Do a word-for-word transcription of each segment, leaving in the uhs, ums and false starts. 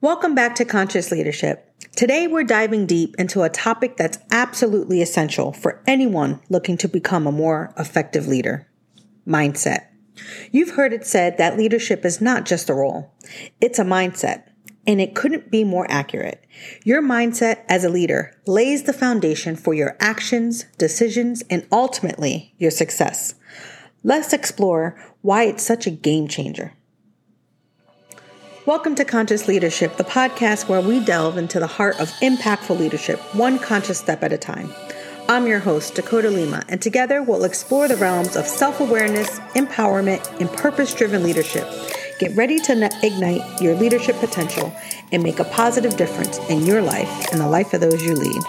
Welcome back to Conscious Leadership. Today we're diving deep into a topic that's absolutely essential for anyone looking to become a more effective leader: mindset. You've heard it said that leadership is not just a role, it's a mindset, and it couldn't be more accurate. Your mindset as a leader lays the foundation for your actions, decisions, and ultimately your success. Let's explore why it's such a game changer. Welcome to Conscious Leadership, the podcast where we delve into the heart of impactful leadership, one conscious step at a time. I'm your host, Dakota Lima, and together we'll explore the realms of self-awareness, empowerment, and purpose-driven leadership. Get ready to ignite your leadership potential and make a positive difference in your life and the life of those you lead.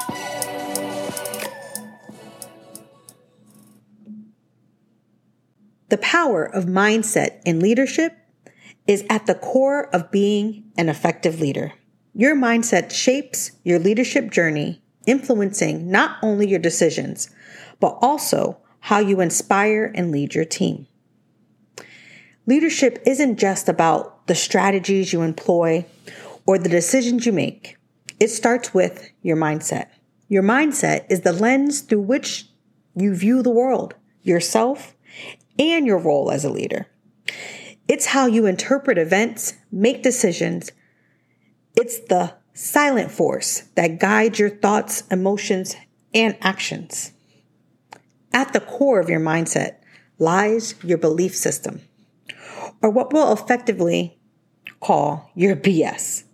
The power of mindset in leadership is at the core of being an effective leader. Your mindset shapes your leadership journey, influencing not only your decisions, but also how you inspire and lead your team. Leadership isn't just about the strategies you employ or the decisions you make. It starts with your mindset. Your mindset is the lens through which you view the world, yourself, and your role as a leader. It's how you interpret events, make decisions. It's the silent force that guides your thoughts, emotions, and actions. At the core of your mindset lies your belief system, or what we'll effectively call your B S.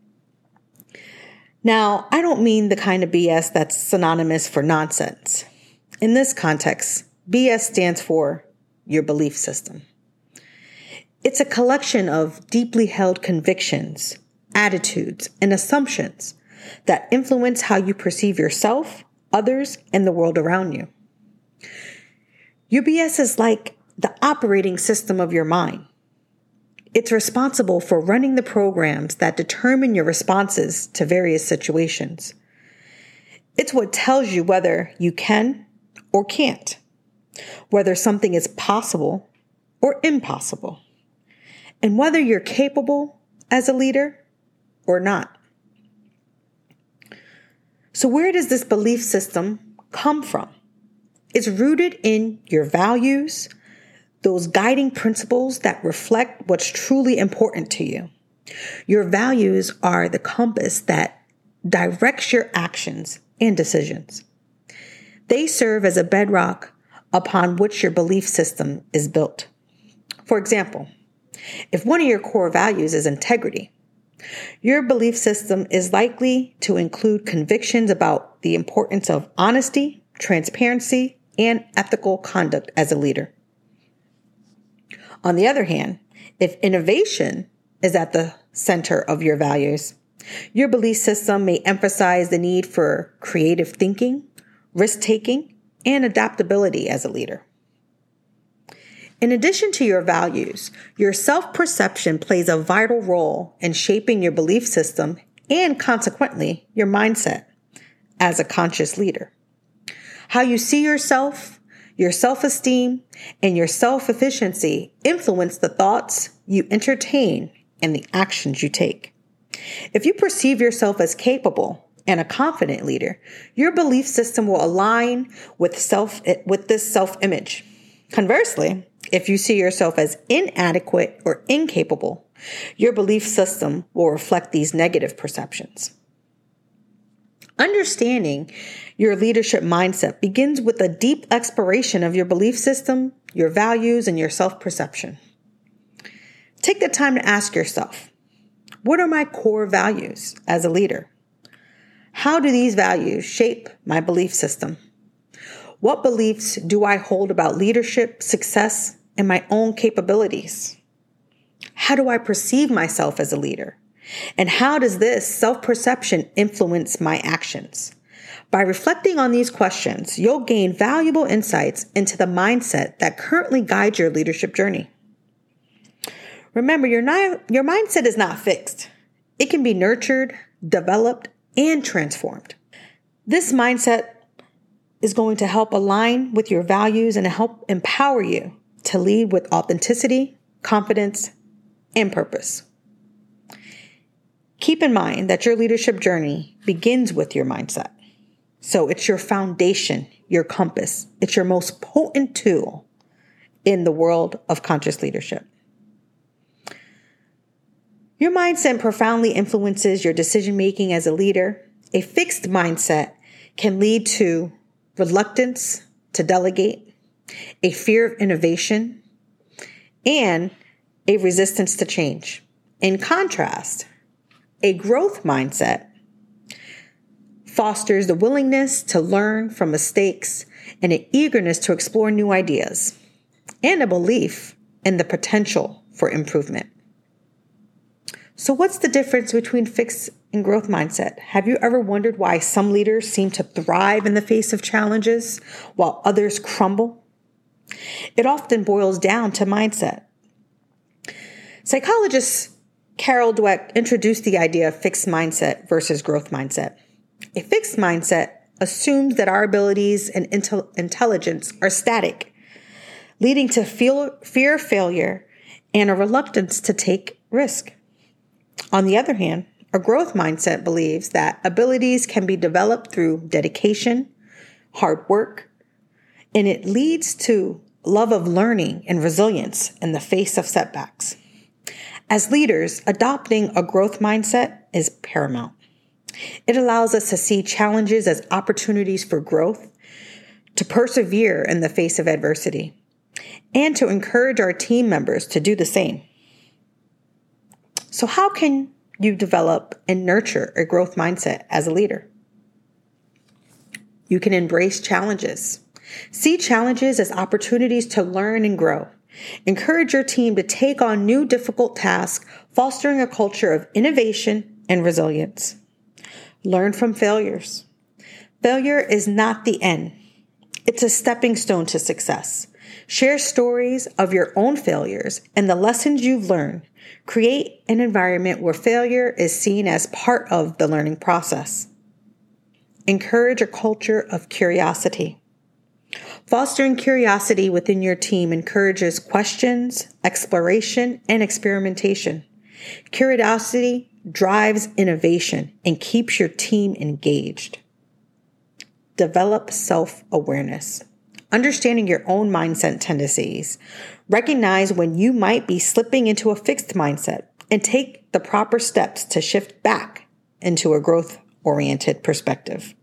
Now, I don't mean the kind of B S that's synonymous for nonsense. In this context, B S stands for your belief system. It's a collection of deeply held convictions, attitudes, and assumptions that influence how you perceive yourself, others, and the world around you. Your B S is like the operating system of your mind. It's responsible for running the programs that determine your responses to various situations. It's what tells you whether you can or can't, whether something is possible or impossible, and whether you're capable as a leader or not. So where does this belief system come from? It's rooted in your values, those guiding principles that reflect what's truly important to you. Your values are the compass that directs your actions and decisions. They serve as a bedrock upon which your belief system is built. For example, if one of your core values is integrity, your belief system is likely to include convictions about the importance of honesty, transparency, and ethical conduct as a leader. On the other hand, if innovation is at the center of your values, your belief system may emphasize the need for creative thinking, risk-taking, and adaptability as a leader. In addition to your values, your self-perception plays a vital role in shaping your belief system and, consequently, your mindset as a conscious leader. How you see yourself, your self-esteem, and your self-efficiency influence the thoughts you entertain and the actions you take. If you perceive yourself as capable and a confident leader, your belief system will align with self with this self-image. Conversely, if you see yourself as inadequate or incapable, your belief system will reflect these negative perceptions. Understanding your leadership mindset begins with a deep exploration of your belief system, your values, and your self-perception. Take the time to ask yourself, what are my core values as a leader? How do these values shape my belief system? What beliefs do I hold about leadership, success, and my own capabilities? How do I perceive myself as a leader? And how does this self-perception influence my actions? By reflecting on these questions, you'll gain valuable insights into the mindset that currently guides your leadership journey. Remember, your, ni- your mindset is not fixed. It can be nurtured, developed, and transformed. This mindset is going to help align with your values and help empower you to lead with authenticity, confidence, and purpose. Keep in mind that your leadership journey begins with your mindset. So it's your foundation, your compass. It's your most potent tool in the world of conscious leadership. Your mindset profoundly influences your decision-making as a leader. A fixed mindset can lead to reluctance to delegate, a fear of innovation, and a resistance to change. In contrast, a growth mindset fosters the willingness to learn from mistakes and an eagerness to explore new ideas, and a belief in the potential for improvement. So what's the difference between fixed and growth mindset? Have you ever wondered why some leaders seem to thrive in the face of challenges while others crumble? It often boils down to mindset. Psychologist Carol Dweck introduced the idea of fixed mindset versus growth mindset. A fixed mindset assumes that our abilities and intel- intelligence are static, leading to feel- fear of failure and a reluctance to take risk. On the other hand, a growth mindset believes that abilities can be developed through dedication, hard work, and it leads to love of learning and resilience in the face of setbacks. As leaders, adopting a growth mindset is paramount. It allows us to see challenges as opportunities for growth, to persevere in the face of adversity, and to encourage our team members to do the same. So how can you develop and nurture a growth mindset as a leader? You can embrace challenges. See challenges as opportunities to learn and grow. Encourage your team to take on new difficult tasks, fostering a culture of innovation and resilience. Learn from failures. Failure is not the end. It's a stepping stone to success. Share stories of your own failures and the lessons you've learned. Create an environment where failure is seen as part of the learning process. Encourage a culture of curiosity. Fostering curiosity within your team encourages questions, exploration, and experimentation. Curiosity drives innovation and keeps your team engaged. Develop self-awareness. Understanding your own mindset tendencies. Recognize when you might be slipping into a fixed mindset and take the proper steps to shift back into a growth-oriented perspective.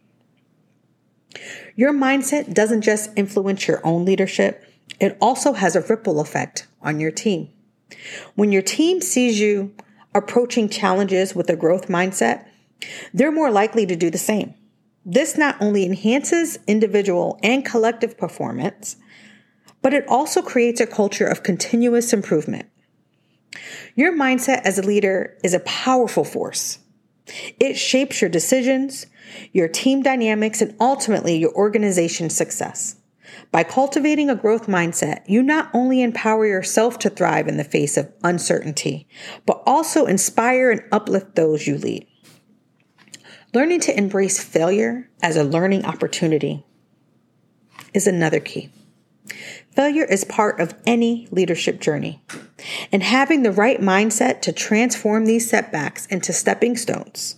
Your mindset doesn't just influence your own leadership, it also has a ripple effect on your team. When your team sees you approaching challenges with a growth mindset, they're more likely to do the same. This not only enhances individual and collective performance, but it also creates a culture of continuous improvement. Your mindset as a leader is a powerful force. It shapes your decisions, your team dynamics, and ultimately your organization's success. By cultivating a growth mindset, you not only empower yourself to thrive in the face of uncertainty, but also inspire and uplift those you lead. Learning to embrace failure as a learning opportunity is another key. Failure is part of any leadership journey, and having the right mindset to transform these setbacks into stepping stones.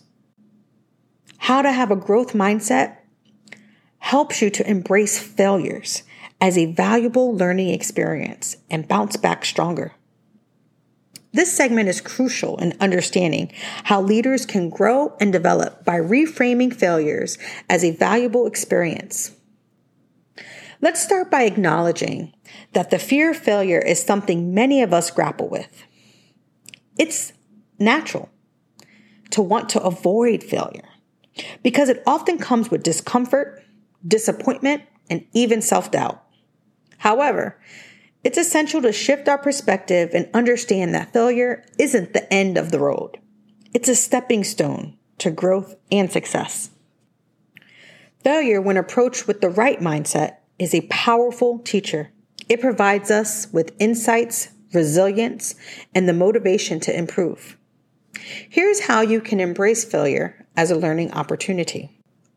How to have a growth mindset helps you to embrace failures as a valuable learning experience and bounce back stronger. This segment is crucial in understanding how leaders can grow and develop by reframing failures as a valuable experience. Let's start by acknowledging that the fear of failure is something many of us grapple with. It's natural to want to avoid failure because it often comes with discomfort, disappointment, and even self-doubt. However, it's essential to shift our perspective and understand that failure isn't the end of the road. It's a stepping stone to growth and success. Failure, when approached with the right mindset, is a powerful teacher. It provides us with insights, resilience, and the motivation to improve. Here's how you can embrace failure as a learning opportunity.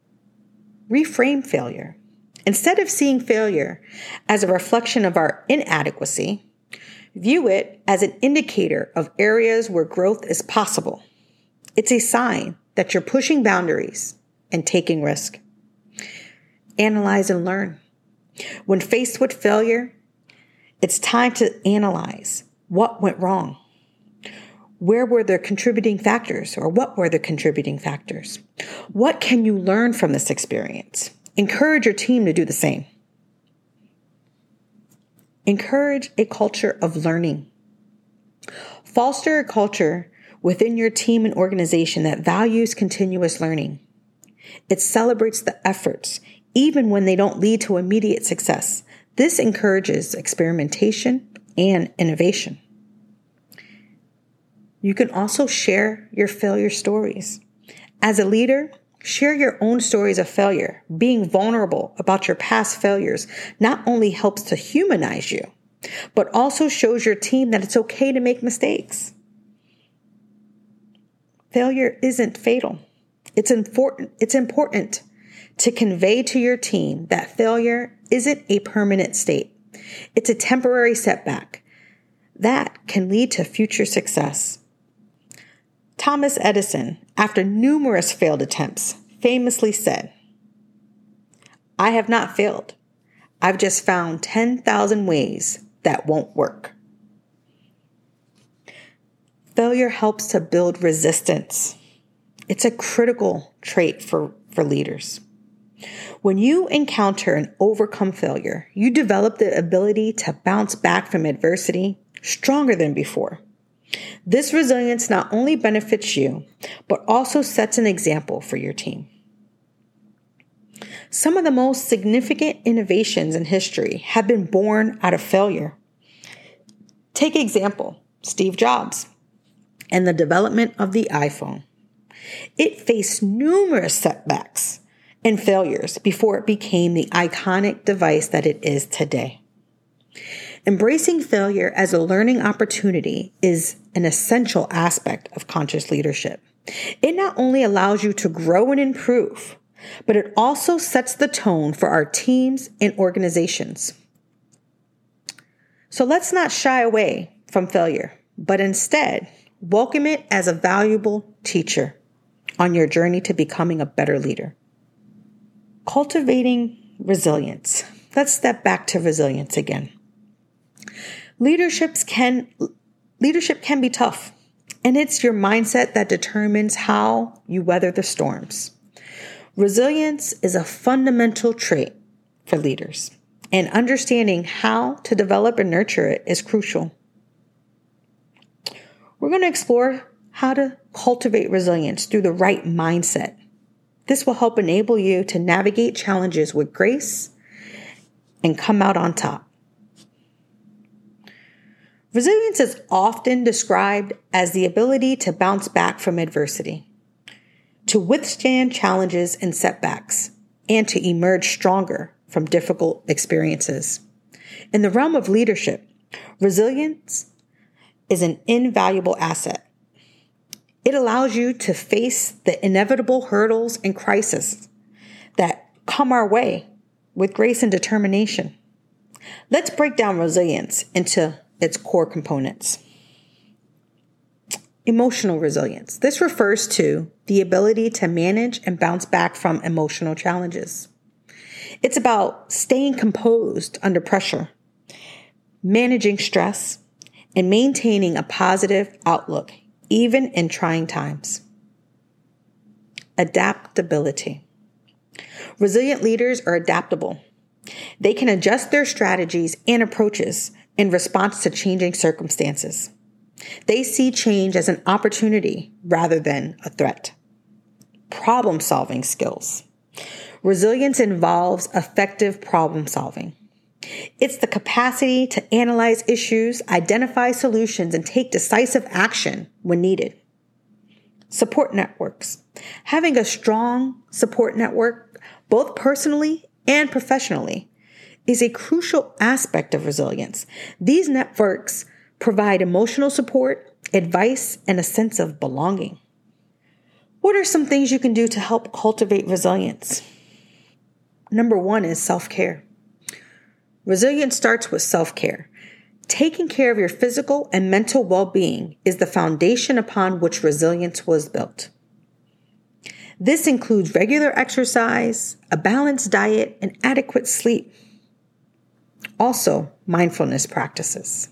Reframe failure. Instead of seeing failure as a reflection of our inadequacy, view it as an indicator of areas where growth is possible. It's a sign that you're pushing boundaries and taking risk. Analyze and learn. When faced with failure, it's time to analyze what went wrong. Where were the contributing factors, or what were the contributing factors? What can you learn from this experience? Encourage your team to do the same. Encourage a culture of learning. Foster a culture within your team and organization that values continuous learning. It celebrates the efforts, even when they don't lead to immediate success. This encourages experimentation and innovation. You can also share your failure stories. As a leader, share your own stories of failure. Being vulnerable about your past failures not only helps to humanize you, but also shows your team that it's okay to make mistakes. Failure isn't fatal. It's important, it's important to convey to your team that failure isn't a permanent state. It's a temporary setback that can lead to future success. Thomas Edison, after numerous failed attempts, famously said, "I have not failed. I've just found ten thousand ways that won't work." Failure helps to build resistance. It's a critical trait for, for leaders. When you encounter and overcome failure, you develop the ability to bounce back from adversity stronger than before. This resilience not only benefits you, but also sets an example for your team. Some of the most significant innovations in history have been born out of failure. Take example, Steve Jobs and the development of the iPhone. It faced numerous setbacks and failures before it became the iconic device that it is today. Embracing failure as a learning opportunity is an essential aspect of conscious leadership. It not only allows you to grow and improve, but it also sets the tone for our teams and organizations. So let's not shy away from failure, but instead welcome it as a valuable teacher on your journey to becoming a better leader. Cultivating resilience. Let's step back to resilience again. Leaderships can, leadership can be tough, and it's your mindset that determines how you weather the storms. Resilience is a fundamental trait for leaders, and understanding how to develop and nurture it is crucial. We're going to explore how to cultivate resilience through the right mindset. This will help enable you to navigate challenges with grace and come out on top. Resilience is often described as the ability to bounce back from adversity, to withstand challenges and setbacks, and to emerge stronger from difficult experiences. In the realm of leadership, resilience is an invaluable asset. It allows you to face the inevitable hurdles and crises that come our way with grace and determination. Let's break down resilience into its core components. Emotional resilience. This refers to the ability to manage and bounce back from emotional challenges. It's about staying composed under pressure, managing stress, and maintaining a positive outlook, even in trying times. Adaptability. Resilient leaders are adaptable. They can adjust their strategies and approaches in response to changing circumstances. They see change as an opportunity rather than a threat. Problem-solving skills. Resilience involves effective problem solving. It's the capacity to analyze issues, identify solutions, and take decisive action when needed. Support networks. Having a strong support network, both personally and professionally, is a crucial aspect of resilience. These networks provide emotional support, advice, and a sense of belonging. What are some things you can do to help cultivate resilience? Number one is self-care. Resilience starts with self-care. Taking care of your physical and mental well-being is the foundation upon which resilience was built. This includes regular exercise, a balanced diet, and adequate sleep. Also, mindfulness practices.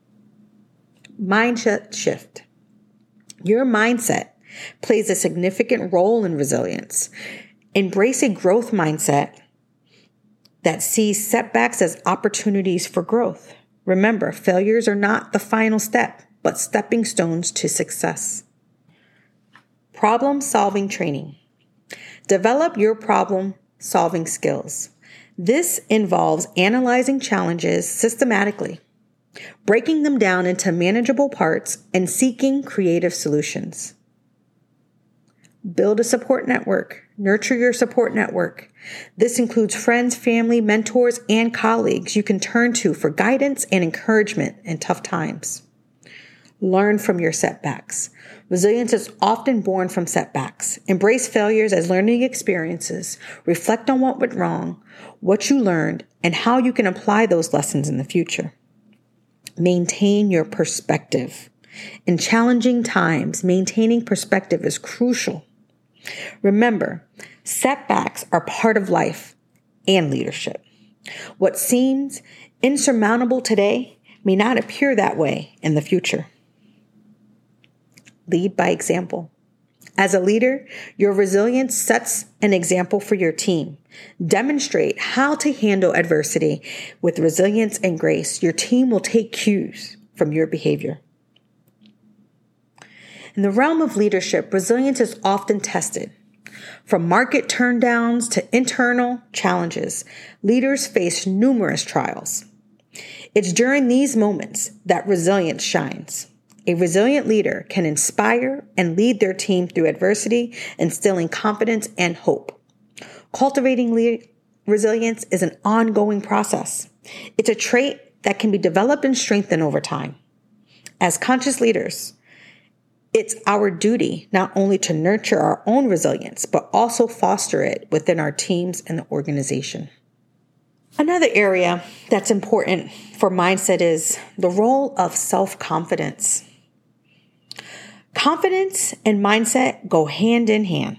Mindset shift. Your mindset plays a significant role in resilience. Embrace a growth mindset that sees setbacks as opportunities for growth. Remember, failures are not the final step, but stepping stones to success. Problem-solving training. Develop your problem-solving skills. This involves analyzing challenges systematically, breaking them down into manageable parts, and seeking creative solutions. Build a support network. Nurture your support network. This includes friends, family, mentors, and colleagues you can turn to for guidance and encouragement in tough times. Learn from your setbacks. Resilience is often born from setbacks. Embrace failures as learning experiences. Reflect on what went wrong, what you learned, and how you can apply those lessons in the future. Maintain your perspective. In challenging times, maintaining perspective is crucial. Remember, setbacks are part of life and leadership. What seems insurmountable today may not appear that way in the future. Lead by example. As a leader, your resilience sets an example for your team. Demonstrate how to handle adversity with resilience and grace. Your team will take cues from your behavior. In the realm of leadership, resilience is often tested. From market turndowns to internal challenges, leaders face numerous trials. It's during these moments that resilience shines. A resilient leader can inspire and lead their team through adversity, instilling confidence and hope. Cultivating le- resilience is an ongoing process. It's a trait that can be developed and strengthened over time. As conscious leaders, it's our duty not only to nurture our own resilience, but also foster it within our teams and the organization. Another area that's important for mindset is the role of self-confidence. Confidence and mindset go hand in hand.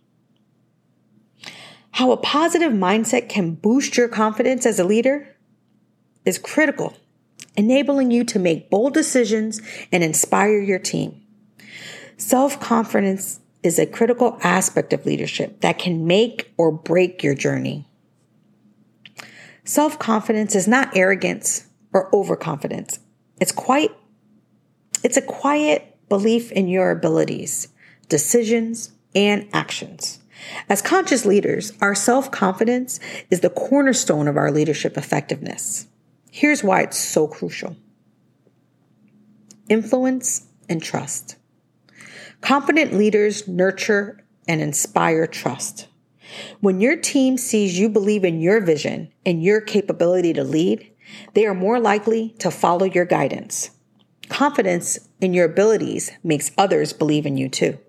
How a positive mindset can boost your confidence as a leader is critical, enabling you to make bold decisions and inspire your team. Self-confidence is a critical aspect of leadership that can make or break your journey. Self-confidence is not arrogance or overconfidence. It's quite, it's a quiet belief in your abilities, decisions, and actions. As conscious leaders, our self-confidence is the cornerstone of our leadership effectiveness. Here's why it's so crucial. Influence and trust. Confident leaders nurture and inspire trust. When your team sees you believe in your vision and your capability to lead, they are more likely to follow your guidance. Confidence in your abilities makes others believe in you too.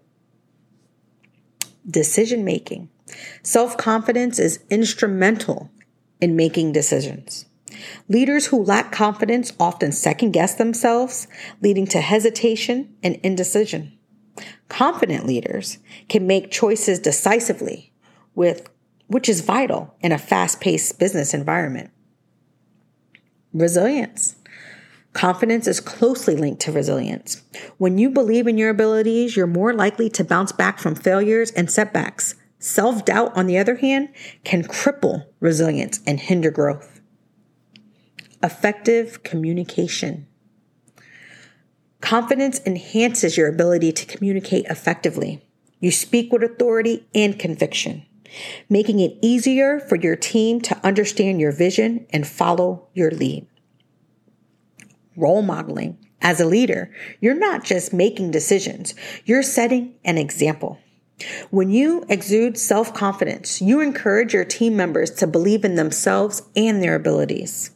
Decision making. Self-confidence is instrumental in making decisions. Leaders who lack confidence often second guess themselves, leading to hesitation and indecision. Confident leaders can make choices decisively, with which is vital in a fast-paced business environment. Resilience. Confidence is closely linked to resilience. When you believe in your abilities, you're more likely to bounce back from failures and setbacks. Self-doubt, on the other hand, can cripple resilience and hinder growth. Effective communication. Confidence enhances your ability to communicate effectively. You speak with authority and conviction, making it easier for your team to understand your vision and follow your lead. Role modeling. As a leader, you're not just making decisions, you're setting an example. When you exude self-confidence, you encourage your team members to believe in themselves and their abilities.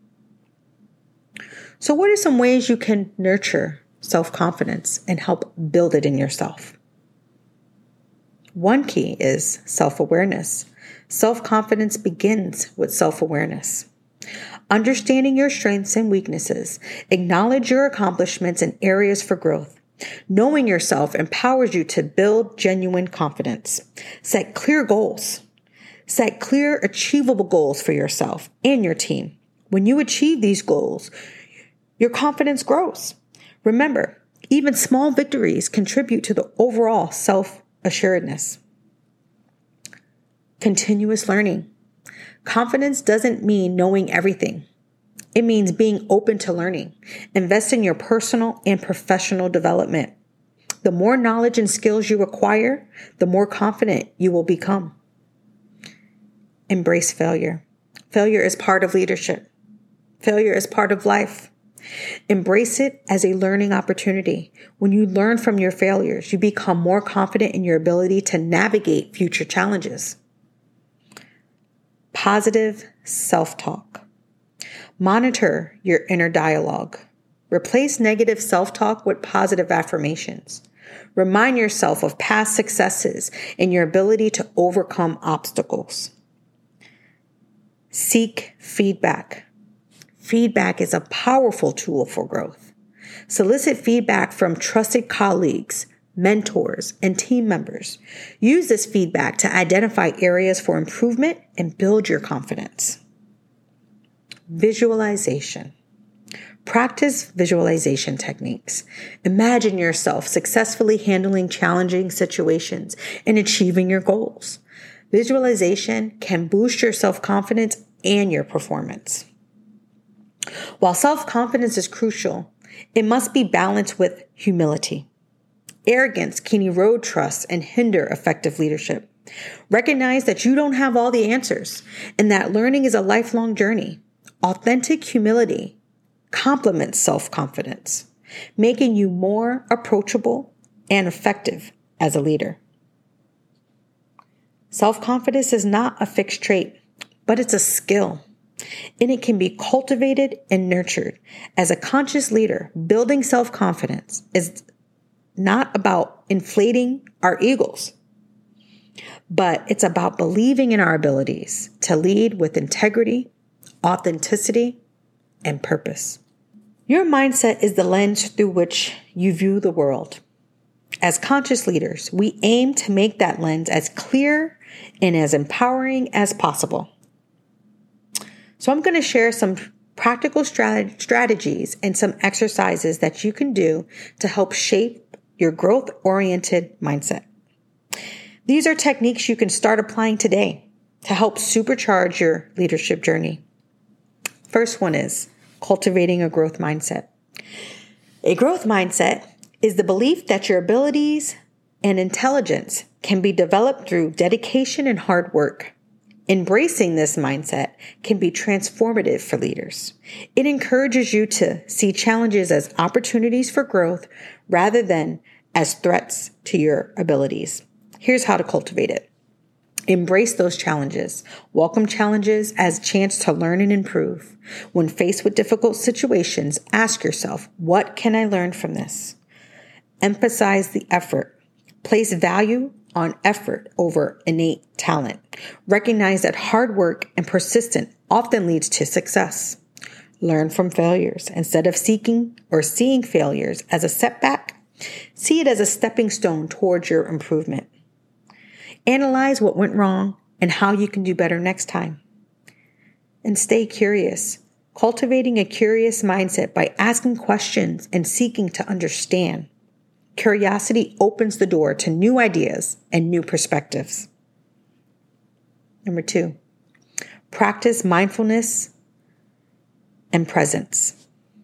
So what are some ways you can nurture self-confidence and help build it in yourself? One key is self-awareness. Self-confidence begins with self-awareness. Understanding your strengths and weaknesses, acknowledge your accomplishments and areas for growth. Knowing yourself empowers you to build genuine confidence. Set clear goals. Set clear, achievable goals for yourself and your team. When you achieve these goals, your confidence grows. Remember, even small victories contribute to the overall self-assuredness. Continuous learning. Confidence doesn't mean knowing everything. It means being open to learning. Invest in your personal and professional development. The more knowledge and skills you acquire, the more confident you will become. Embrace failure. Failure is part of leadership. Failure is part of life. Embrace it as a learning opportunity. When you learn from your failures, you become more confident in your ability to navigate future challenges. Positive self-talk. Monitor your inner dialogue. Replace negative self-talk with positive affirmations. Remind yourself of past successes and your ability to overcome obstacles. Seek feedback. Feedback is a powerful tool for growth. Solicit feedback from trusted colleagues, mentors, and team members. Use this feedback to identify areas for improvement and build your confidence. Visualization. Practice visualization techniques. Imagine yourself successfully handling challenging situations and achieving your goals. Visualization can boost your self-confidence and your performance. While self-confidence is crucial, it must be balanced with humility. Arrogance can erode trust and hinder effective leadership. Recognize that you don't have all the answers and that learning is a lifelong journey. Authentic humility complements self-confidence, making you more approachable and effective as a leader. Self-confidence is not a fixed trait, but it's a skill, and it can be cultivated and nurtured. As a conscious leader, building self-confidence is not about inflating our egos, but it's about believing in our abilities to lead with integrity, authenticity, and purpose. Your mindset is the lens through which you view the world. As conscious leaders, we aim to make that lens as clear and as empowering as possible. So I'm going to share some practical strat- strategies and some exercises that you can do to help shape your growth-oriented mindset. These are techniques you can start applying today to help supercharge your leadership journey. First one is cultivating a growth mindset. A growth mindset is the belief that your abilities and intelligence can be developed through dedication and hard work. Embracing this mindset can be transformative for leaders. It encourages you to see challenges as opportunities for growth rather than as threats to your abilities. Here's how to cultivate it. Embrace those challenges. Welcome challenges as a chance to learn and improve. When faced with difficult situations, ask yourself, what can I learn from this? Emphasize the effort. Place value on effort over innate talent. Recognize that hard work and persistence often leads to success. Learn from failures. Instead of seeking or seeing failures as a setback, see it as a stepping stone towards your improvement. Analyze what went wrong and how you can do better next time. And stay curious. Cultivating a curious mindset by asking questions and seeking to understand. Curiosity opens the door to new ideas and new perspectives. Number two, practice mindfulness and presence.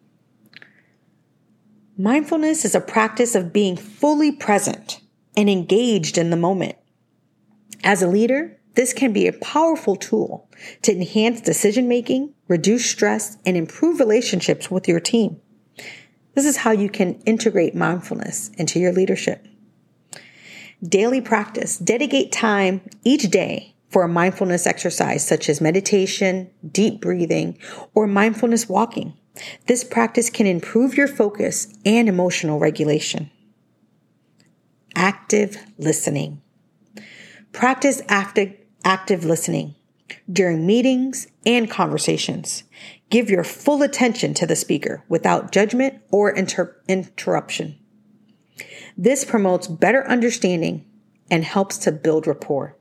Mindfulness is a practice of being fully present and engaged in the moment. As a leader, this can be a powerful tool to enhance decision-making, reduce stress, and improve relationships with your team. This is how you can integrate mindfulness into your leadership. Daily practice. Dedicate time each day for a mindfulness exercise such as meditation, deep breathing, or mindfulness walking. This practice can improve your focus and emotional regulation. Active listening. Practice active, active listening. During meetings and conversations, give your full attention to the speaker without judgment or inter- interruption. This promotes better understanding and helps to build rapport.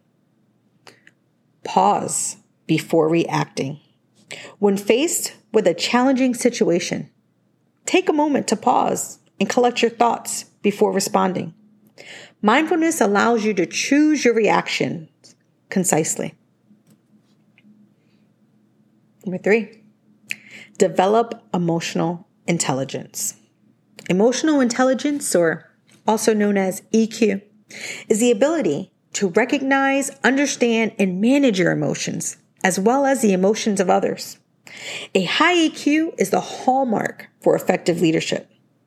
Pause before reacting. When faced with a challenging situation, take a moment to pause and collect your thoughts before responding. Mindfulness allows you to choose your reactions concisely. Number three, develop emotional intelligence. Emotional intelligence, or also known as E Q, is the ability to recognize, understand, and manage your emotions, as well as the emotions of others. A high E Q is the hallmark for effective leadership.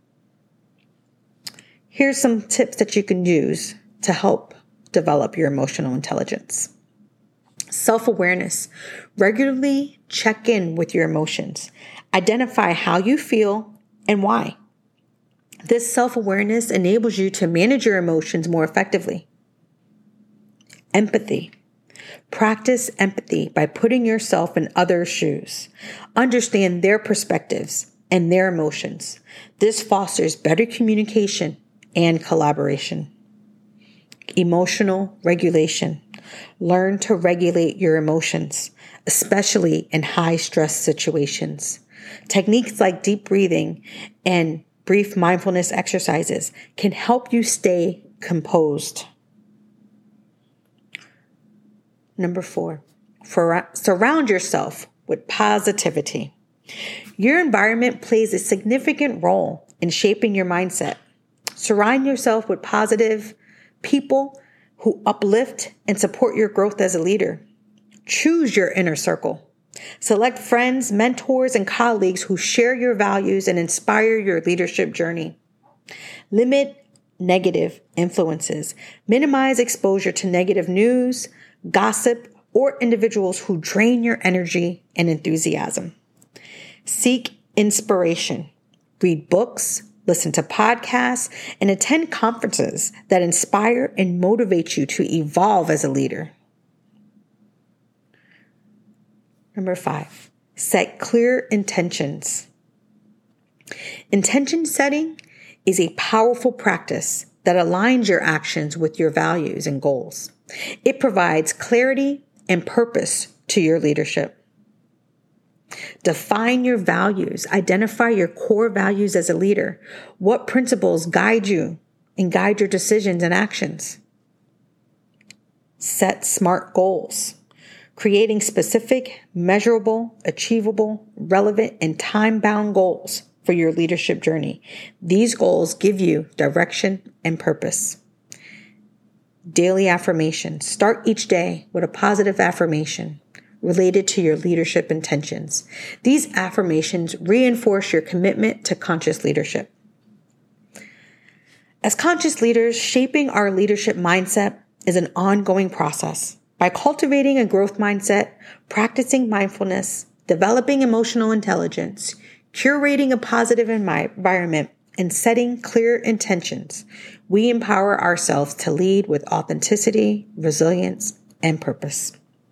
Here's some tips that you can use to help develop your emotional intelligence. Self-awareness. Regularly check in with your emotions. Identify how you feel and why. This self-awareness enables you to manage your emotions more effectively. Empathy. Practice empathy by putting yourself in others' shoes. Understand their perspectives and their emotions. This fosters better communication and collaboration. Emotional regulation. Learn to regulate your emotions, especially in high-stress situations. Techniques like deep breathing and brief mindfulness exercises can help you stay composed. Number four, for, surround yourself with positivity. Your environment plays a significant role in shaping your mindset. Surround yourself with positive people who uplift and support your growth as a leader. Choose your inner circle. Select friends, mentors, and colleagues who share your values and inspire your leadership journey. Limit negative influences. Minimize exposure to negative news, gossip, or individuals who drain your energy and enthusiasm. Seek inspiration. Read books, listen to podcasts, and attend conferences that inspire and motivate you to evolve as a leader. Number five, set clear intentions. Intention setting is a powerful practice that aligns your actions with your values and goals. It provides clarity and purpose to your leadership. Define your values. Identify your core values as a leader. What principles guide you and guide your decisions and actions? Set SMART goals. Creating specific, measurable, achievable, relevant, and time-bound goals for your leadership journey. These goals give you direction and purpose. Daily affirmation. Start each day with a positive affirmation related to your leadership intentions. These affirmations reinforce your commitment to conscious leadership. As conscious leaders, shaping our leadership mindset is an ongoing process. By cultivating a growth mindset, practicing mindfulness, developing emotional intelligence, curating a positive environment, and setting clear intentions, we empower ourselves to lead with authenticity, resilience, and purpose.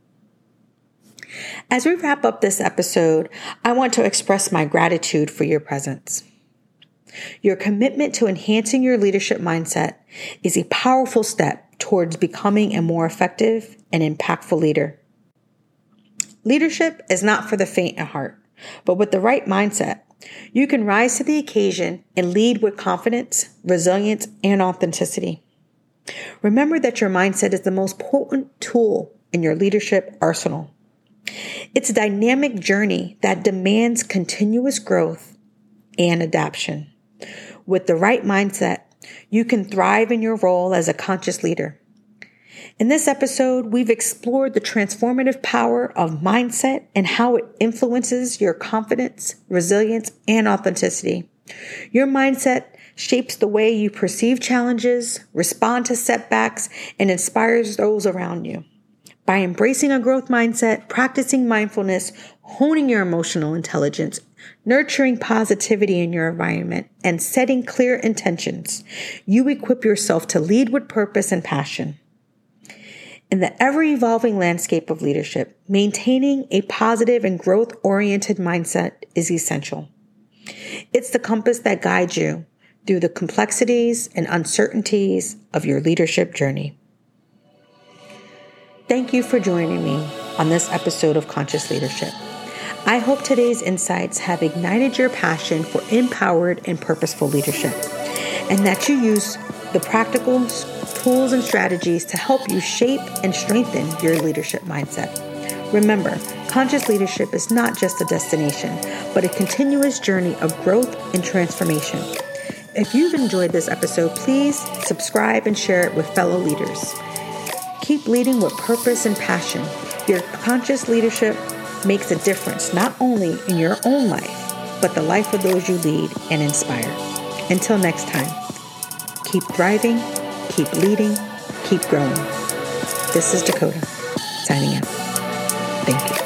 As we wrap up this episode, I want to express my gratitude for your presence. Your commitment to enhancing your leadership mindset is a powerful step towards becoming a more effective and impactful leader. Leadership is not for the faint at heart, but with the right mindset, you can rise to the occasion and lead with confidence, resilience, and authenticity. Remember that your mindset is the most potent tool in your leadership arsenal. It's a dynamic journey that demands continuous growth and adaptation. With the right mindset, you can thrive in your role as a conscious leader. In this episode, we've explored the transformative power of mindset and how it influences your confidence, resilience, and authenticity. Your mindset shapes the way you perceive challenges, respond to setbacks, and inspires those around you. By embracing a growth mindset, practicing mindfulness, honing your emotional intelligence, nurturing positivity in your environment, and setting clear intentions, you equip yourself to lead with purpose and passion. In the ever-evolving landscape of leadership, maintaining a positive and growth-oriented mindset is essential. It's the compass that guides you through the complexities and uncertainties of your leadership journey. Thank you for joining me on this episode of Conscious Leadership. I hope today's insights have ignited your passion for empowered and purposeful leadership, and that you use the practical tools and strategies to help you shape and strengthen your leadership mindset. Remember, conscious leadership is not just a destination, but a continuous journey of growth and transformation. If you've enjoyed this episode, please subscribe and share it with fellow leaders. Keep leading with purpose and passion. Your conscious leadership makes a difference not only in your own life, but the life of those you lead and inspire. Until next time, keep thriving, keep leading, keep growing. This is Dakota, signing out. Thank you.